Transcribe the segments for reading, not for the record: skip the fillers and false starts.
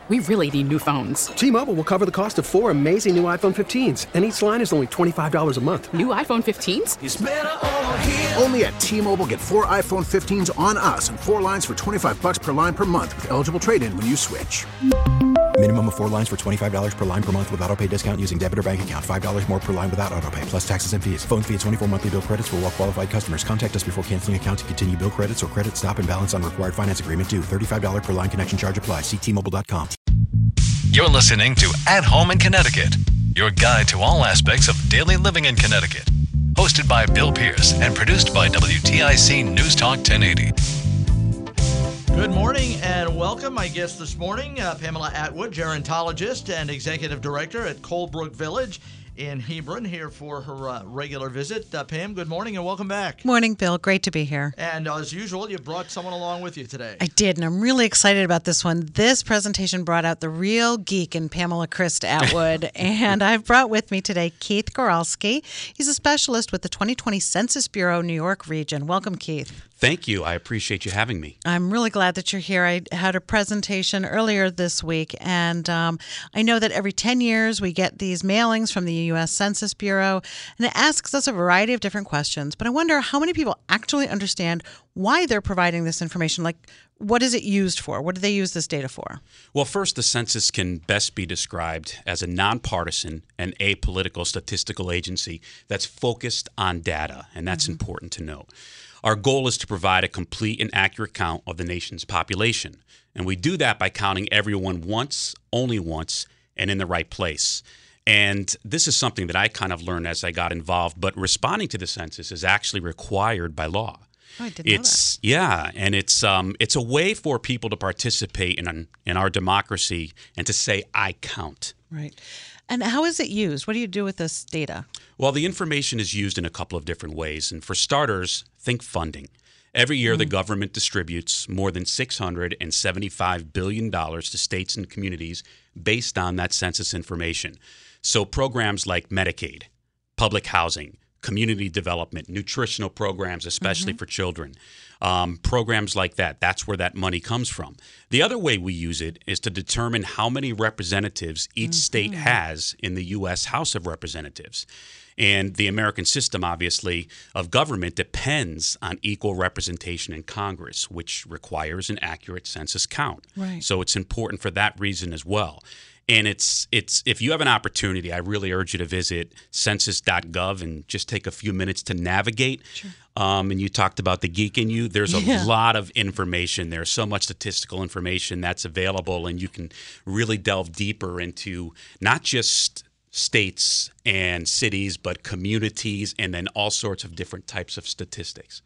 We really need new phones. T-Mobile will cover the cost of 4 amazing new iPhone 15s, and each line is only $25 a month. New iPhone 15s? It's better over here. Only at T-Mobile, get 4 iPhone 15s on us and 4 lines for $25 per line per month with eligible trade-in when you switch. Minimum of 4 lines for $25 per line per month with autopay discount using debit or bank account. $5 more per line without autopay, plus taxes and fees. Phone fee at 24 monthly bill credits for well-qualified customers. Contact us before canceling account to continue bill credits or credit stop and balance on required finance agreement due. $35 per line connection charge applies. See T-Mobile.com. You're listening to At Home in Connecticut, your guide to all aspects of daily living in Connecticut. Hosted by Bill Pierce and produced by WTIC News Talk 1080. Good morning and welcome. My guest this morning, Pamela Atwood, gerontologist and executive director at Coldbrook Village in Hebron, here for her regular visit. Pam, good morning and welcome back. Morning, Bill. Great to be here. And as usual, you brought someone along with you today. I did, and I'm really excited about this one. This presentation brought out the real geek in Pamela Christ Atwood, and I've brought with me today Keith Goralski. He's a specialist with the 2020 Census Bureau New York region. Welcome, Keith. Thank you. I appreciate you having me. I'm really glad that you're here. I had a presentation earlier this week, and I know that every 10 years we get these mailings from the U.S. Census Bureau, and it asks us a variety of different questions. But I wonder how many people actually understand why they're providing this information. Like, what is it used for? What do they use this data for? Well, first, the census can best be described as a nonpartisan and apolitical statistical agency that's focused on data, and that's important to note. Our goal is to provide a complete and accurate count of the nation's population. And we do that by counting everyone once, only once, and in the right place. And this is something that I kind of learned as I got involved, but responding to the census is actually required by law. Oh, I didn't know that. Yeah, and it's a way for people to participate in our democracy and to say, I count. Right. And how is it used? What do you do with this data? Well, the information is used in a couple of different ways. And for starters, think funding. Every year, the government distributes more than $675 billion to states and communities based on that census information. So programs like Medicaid, public housing, community development, nutritional programs, especially for children, programs like that, that's where that money comes from. The other way we use it is to determine how many representatives each state has in the U.S. House of Representatives. And the American system, obviously, of government depends on equal representation in Congress, which requires an accurate census count. Right. So it's important for that reason as well. And it's if you have an opportunity, I really urge you to visit census.gov and just take a few minutes to navigate. Sure. And you talked about the geek in you. There's a lot of information. There's so much statistical information that's available, and you can really delve deeper into not just states and cities, but communities, and then all sorts of different types of statistics.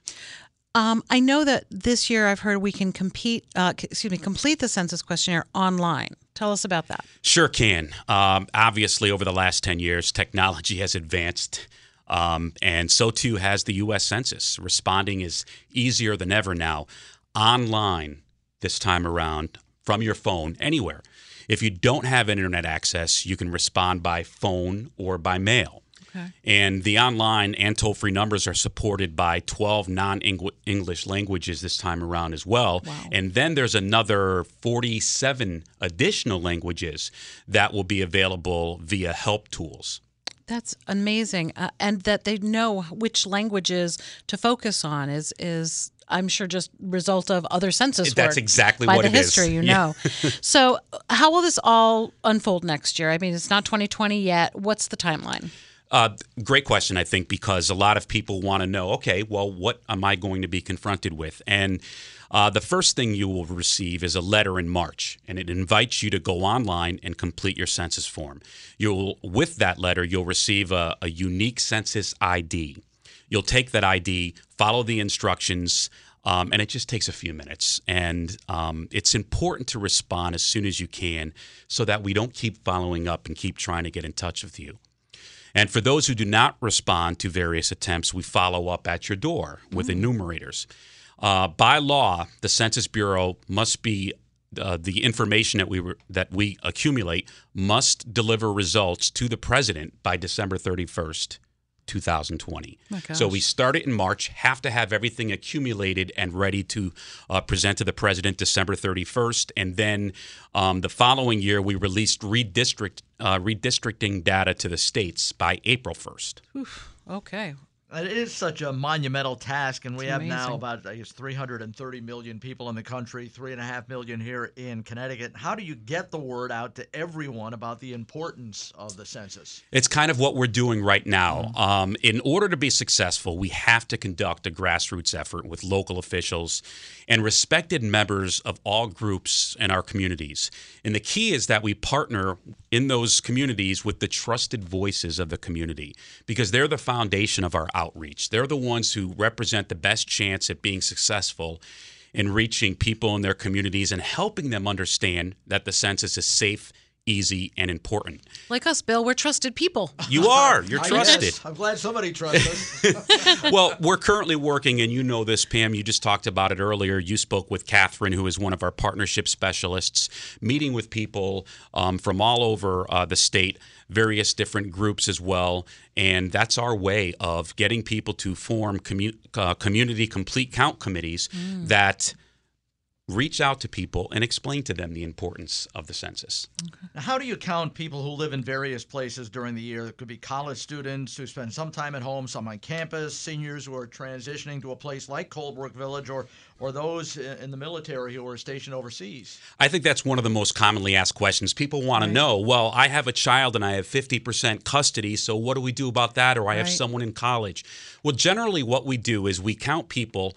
I know that this year I've heard we can complete the census questionnaire online. Tell us about that. Sure can. Obviously, over the last 10 years, technology has advanced, and so too has the U.S. Census. Responding is easier than ever now, online this time around, from your phone, anywhere. If you don't have internet access, you can respond by phone or by mail. Okay. And the online and toll-free numbers are supported by 12 non-English languages this time around as well. Wow. And then there's another 47 additional languages that will be available via help tools. That's amazing. And that they know which languages to focus on is I'm sure just result of other census work. That's exactly what it is. By the history, you know. So how will this all unfold next year? I mean, it's not 2020 yet. What's the timeline? Great question, I think, because a lot of people want to know, okay, well, what am I going to be confronted with? And the first thing you will receive is a letter in March, and it invites you to go online and complete your census form. With that letter, you'll receive a unique census ID. You'll take that ID, follow the instructions, and it just takes a few minutes. And it's important to respond as soon as you can so that we don't keep following up and keep trying to get in touch with you. And for those who do not respond to various attempts, we follow up at your door with enumerators. By law, the Census Bureau must be the information that we accumulate must deliver results to the president by December 31st, 2020. Oh my gosh. So we start it in March, have to have everything accumulated and ready to present to the president December 31st. And then the following year, we released redistricting data to the states by April 1st. Oof. Okay. It is such a monumental task, and we have now amazing. about, I guess, 330 million people in the country, 3.5 million here in Connecticut. How do you get the word out to everyone about the importance of the census? It's kind of what we're doing right now. In order to be successful, we have to conduct a grassroots effort with local officials and respected members of all groups in our communities. And the key is that we partner in those communities with the trusted voices of the community, because they're the foundation of our outreach. They're the ones who represent the best chance at being successful in reaching people in their communities and helping them understand that the census is safe, easy, and important. Like us, Bill, we're trusted people. You are. You're trusted. Yes, I'm glad somebody trusts us. Well, we're currently working, and you know this, Pam, you just talked about it earlier. You spoke with Catherine, who is one of our partnership specialists, meeting with people from all over the state, various different groups as well. And that's our way of getting people to form community complete count committees that reach out to people and explain to them the importance of the census. Now, how do you count people who live in various places during the year? There could be college students who spend some time at home, some on campus, seniors who are transitioning to a place like Coldbrook Village, or those in the military who are stationed overseas. I think that's one of the most commonly asked questions. People want to know, well, I have a child and I have 50% custody, so what do we do about that? Or I have someone in college. Well, generally what we do is we count people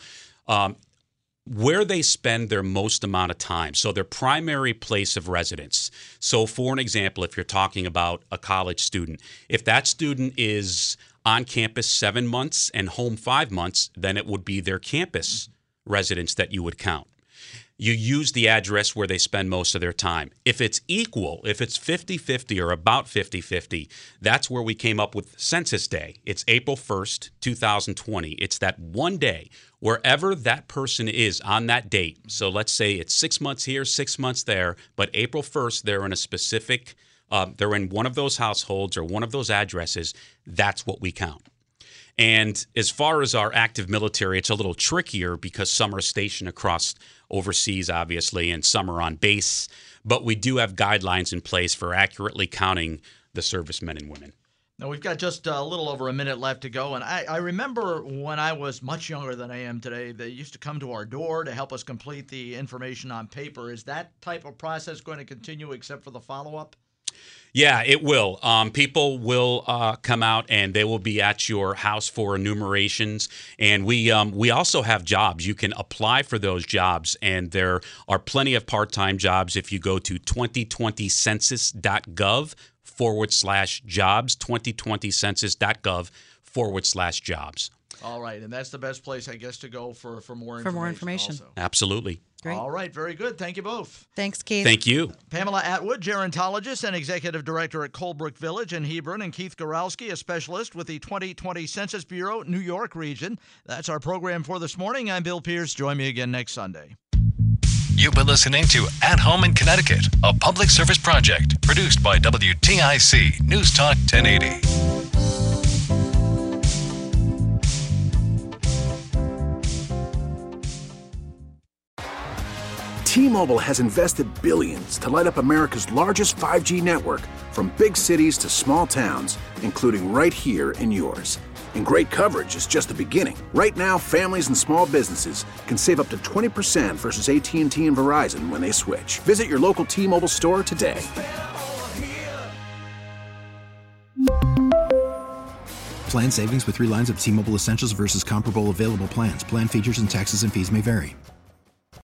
where they spend their most amount of time, so their primary place of residence. So for an example, if you're talking about a college student, if that student is on campus 7 months and home 5 months, then it would be their campus residence that you would count. You use the address where they spend most of their time. If it's equal, if it's 50-50 or about 50-50, that's where we came up with Census Day. It's April 1st, 2020. It's that one day, wherever that person is on that date. So let's say it's 6 months here, 6 months there, but April 1st, they're in a specific, they're in one of those households or one of those addresses. That's what we count. And as far as our active military, it's a little trickier because some are stationed across overseas, obviously, and some are on base. But we do have guidelines in place for accurately counting the servicemen and women. Now, we've got just a little over a minute left to go. And I remember when I was much younger than I am today, they used to come to our door to help us complete the information on paper. Is that type of process going to continue except for the follow-up? Yeah, it will. People will come out and they will be at your house for enumerations. And we also have jobs. You can apply for those jobs, and there are plenty of part-time jobs if you go to 2020census.gov/jobs, 2020census.gov/jobs. All right, and that's the best place, I guess, to go for more information. For more information. Also. Absolutely. Great. All right, very good. Thank you both. Thanks, Keith. Thank you. Pamela Atwood, gerontologist and executive director at Coldbrook Village in Hebron, and Keith Goralski, a specialist with the 2020 Census Bureau, New York region. That's our program for this morning. I'm Bill Pierce. Join me again next Sunday. You've been listening to At Home in Connecticut, a public service project produced by WTIC News Talk 1080. T-Mobile has invested billions to light up America's largest 5G network, from big cities to small towns, including right here in yours. And great coverage is just the beginning. Right now, families and small businesses can save up to 20% versus AT&T and Verizon when they switch. Visit your local T-Mobile store today. Plan savings with 3 lines of T-Mobile Essentials versus comparable available plans. Plan features and taxes and fees may vary.